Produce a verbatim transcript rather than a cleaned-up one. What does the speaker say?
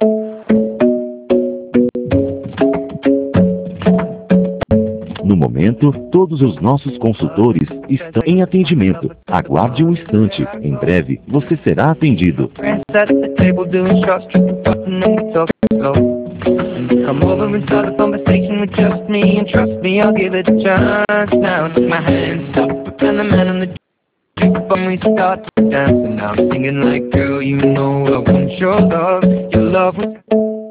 No momento, todos os nossos consultores estão em atendimento. Aguarde um instante. Em breve, você será atendido. Come over and start a conversation with just me, and trust me, I'll give it a chance. Now take my hands up, and the man on the when we start to dance, and I'm singing like, girl, you know I want your love, your love.